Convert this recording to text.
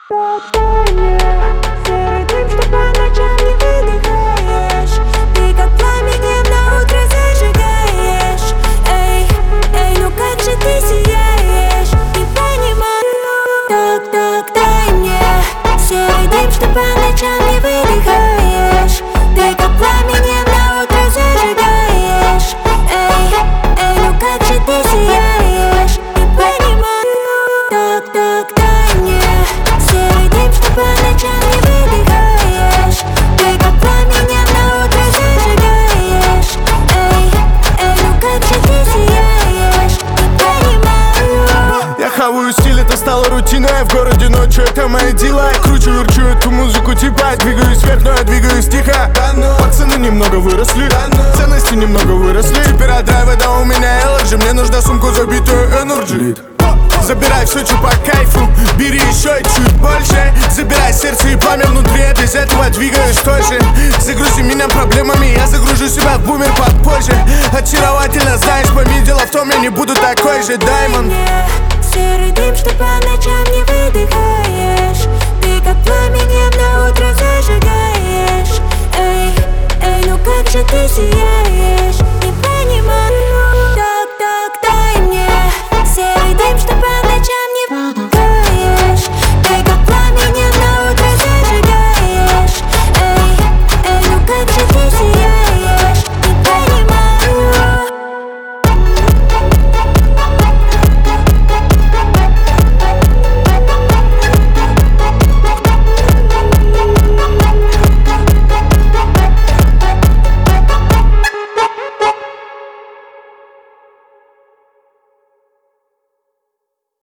Дай мне серый дым, что по ночам не выдыхаешь. Ты как пламенем на утро зажигаешь. Эй, эй, ну как же ты сияешь. Не понимаю. Так, дай мне серый дым, что по ночам не выдыхаешь. Ты как пламенем на утро зажигаешь. Эй, эй, ну как же ты сияешь. Не понимаю. Так, дай мне серый дым, что по ночам не выдыхаешь. Ты как пламенем на утро зажигаешь. Эй, эй, ну как же ты сияешь. Не понимаю. Я хаваю стиль, это стало рутиной. В городе ночью это мои дела. Я кручу, верчу эту музыку, типа двигаюсь вверх, но я двигаюсь тихо. Пацаны немного выросли, ценности немного выросли. Теперь вода у меня элерджи. Мне нужна сумку, забитую энерджи. Забирай все, что по кайфу, бери еще и чуть больше. Забирай сердце и пламя внутри, я без этого двигаюсь тоже. Загрузи меня проблемами, я загружу себя в бумер попозже. Очаровательно, знаешь, пойми, дело в том, я не буду такой же, Даймонд. Серый дым, что по ночам